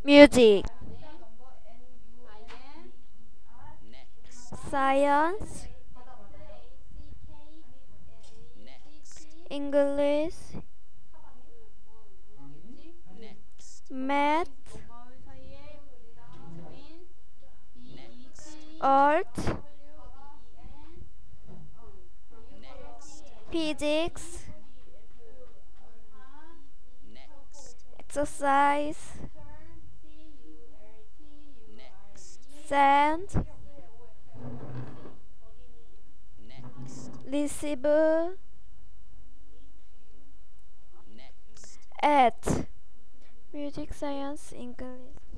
music, next, science, next, English, next, math, next, art, next, physics, next, exercise, next, sand, next, receiver, next. at music, science, English.